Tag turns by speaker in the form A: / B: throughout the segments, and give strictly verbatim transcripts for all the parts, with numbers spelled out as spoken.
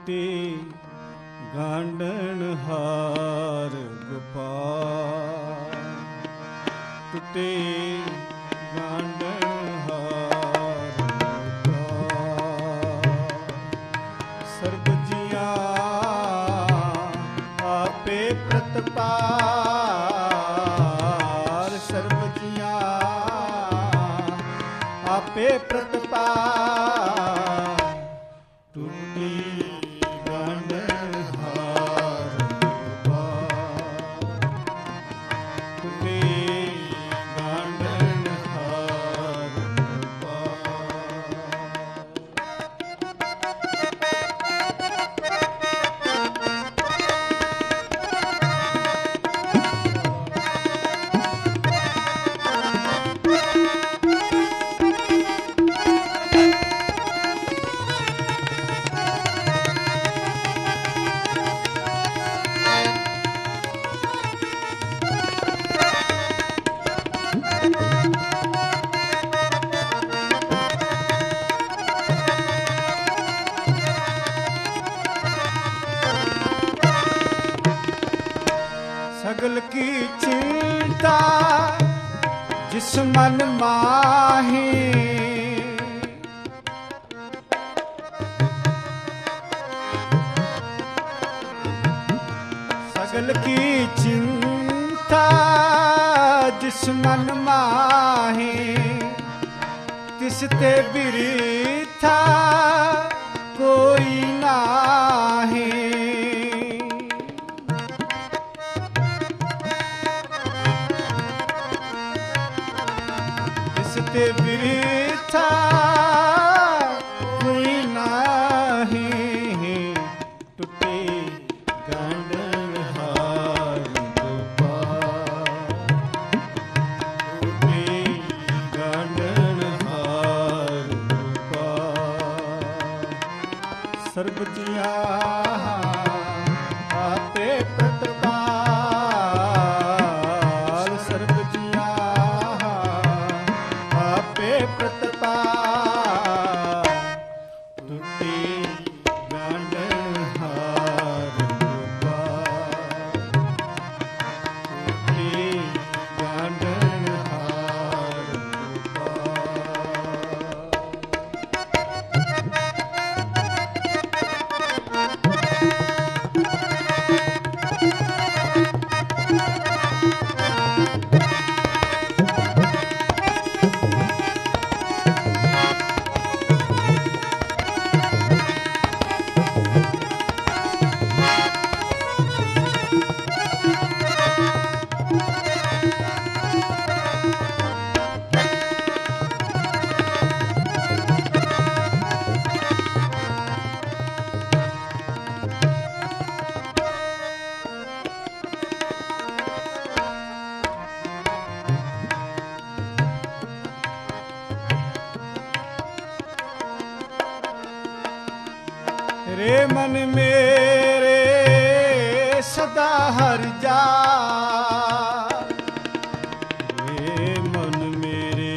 A: ਟੁੱਟੇ ਗਾਂਢਣ ਹਾਰ ਗੋਪਾਲ, ਟੁੱਟੇ ਗਾਂਢਣ ਹਾਰ ਗੋਪਾਲ। ਸਰਬ ਜੀਆਂ ਆਪੇ ਪ੍ਰਤਪਾਲ, ਸਰਬ ਜੀਆਂ ਆਪੇ ਪ੍ਰਤਪਾਲ। ਟੁੱਟੀ ਗਾਂਢਣ ਹਾਰ ਗੋਪਾਲ, ਟੁੱਟੀ ਗਾਂਢਣ ਹਾਰ सगल की चिंता जिस मन माही, सगल की चिंता जिस मन माही, तिसते बिरीथा कोई नाही। ते बिरथा कोई नाही। टुटे गांढण हार गोपाल, टुटे गांढण हार गोपाल। सर्ब जिया आपे प्रतपाल, सर्ब जिया प्रतपाल। टुटे गांढण हार गोपाल, टुटे गांढण हार रे मन मेरे सदा हर जा, रे मन मेरे,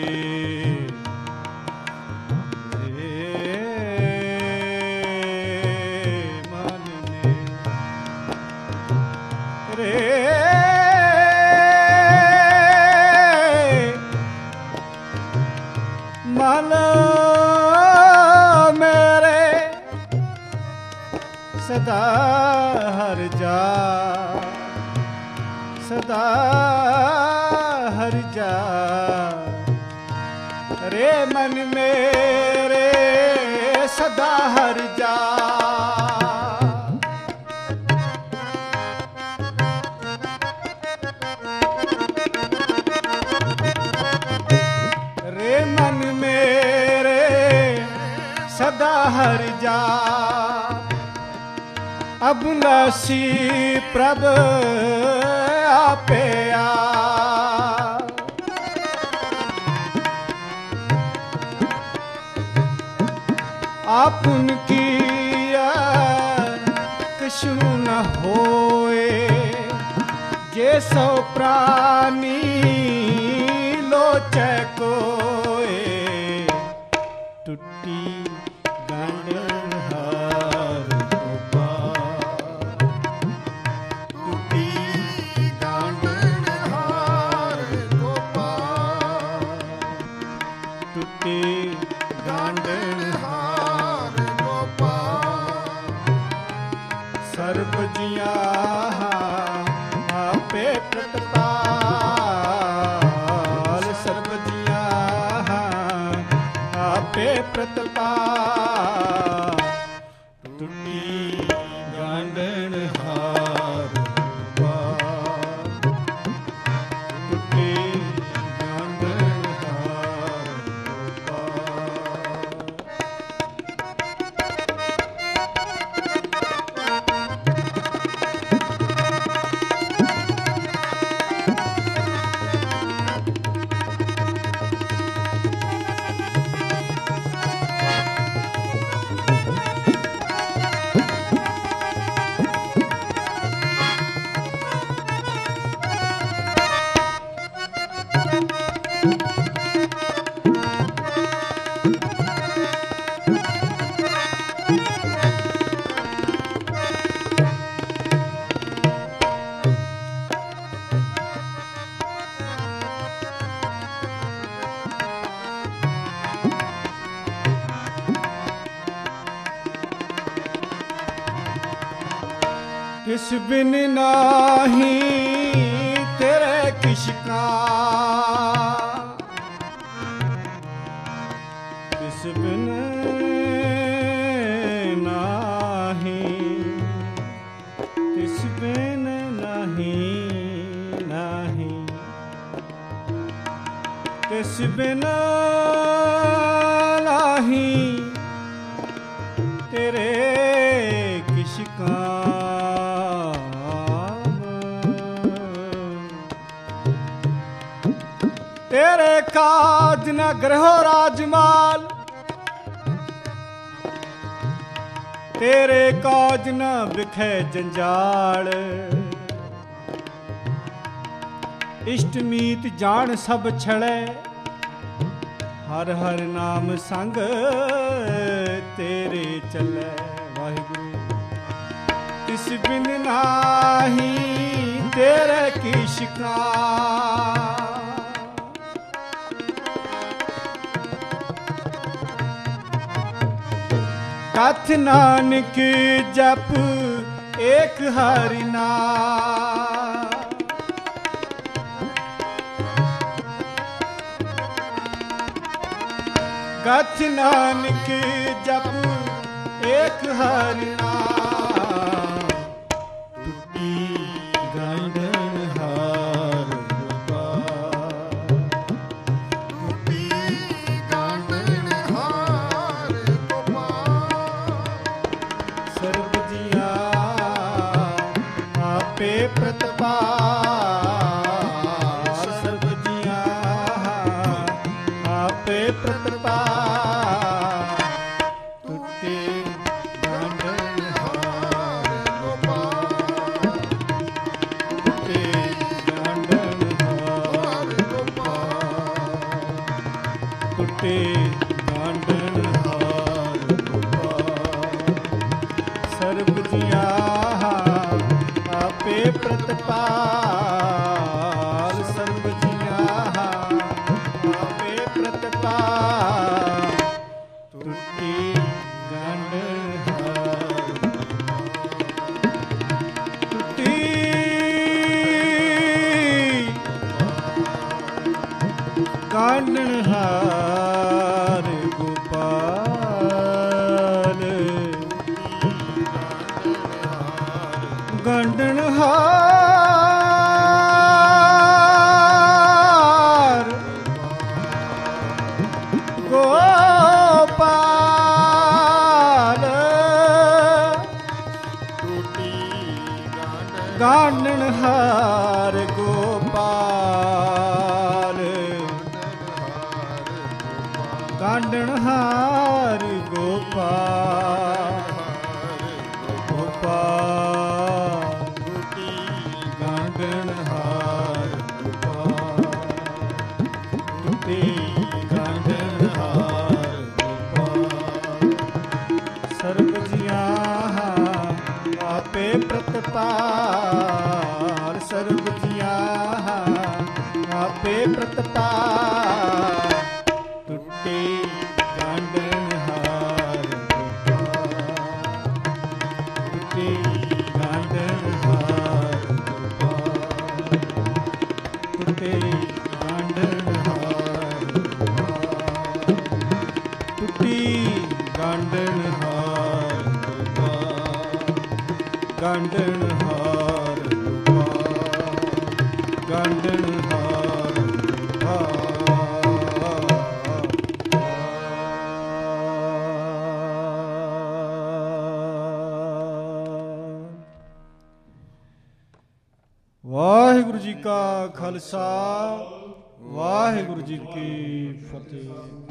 A: रे मन मेरे, रे मन सदा हर जा, सदा हर जा। रे मन मेरे सदा हर जा, रे मन मेरे सदा हर जा। अविनाशी प्रभ आपे आ, आपुन किया कछु न होए, जे सौ प्राणी लोचै कोए। टुट्टी गांढण हार ਸਰਬ ਜੀਆਂ ਆਪੇ ਪ੍ਰਤਪਾਲ, ਸਰਬ ਜੀਆਂ ਆਪੇ ਪ੍ਰਤਪਾਲ। ਟੁੱਟੀ ਗਾਂਢਣ ਹਾਰ ਗੋਪਾਲ, ਟੁੱਟੀ ਗਾਂਢਣ ਹਾਰ ਗੋਪਾਲ। किस बिन नाही तेरे किश का, किस बिन नाही, किस बिन नाही नाही, किस बिन नाही तेरे किश का। तेरे काज न ग्रहो राजमाल, तेरे काज न बिखे जंजाल। इष्ट मीत जान सब छड़े, हर हर नाम संग तेरे चले। वाहिगुरु किस बिन नाही तेरे किश का, कथ नानक जप एक हरि नाम। कथ नानक जप एक हरि नाम। टूटी गांढण हार गोपाल, टूटी गांढण हार गोपाल। सर्ब जिया आपे प्रतपाल, सर्ब जिया आपे प्रतपाल। टूटे गांढण हार गोपाल, टूटे गांढण हार गोपाल, टूटे गांढण हार गोपाल। सर्ब जिया आपे प्रतपाल, सर्ब जिया आपे प्रतपाल। टूटी गांढण हार, टूटी गांढण हार गोपाल। गांढण हार गोपाल। गांढण हार गोपाल, गांढण हार गोपाल, गोपाल। गांढण हार गोपाल, टूटे गांढण हार गोपाल। सर्ब जिया आपे प्रतपाल, सर्ब जिया आपे प्रतपाल। टूटे गांढण हार गोपाल, टूटे ਗਾਂਡਣਹਾਰ ਗੋਪਾਲ ਗਾਂਡਣਹਾਰ ਗੋਪਾਲ ਗਾਂਡਣਹਾਰ ਵਾਹਿਗੁਰੂ ਜੀ ਕਾ ਖਾਲਸਾ ਵਾਹਿਗੁਰੂ ਜੀ ਕੀ ਫਤਿਹ।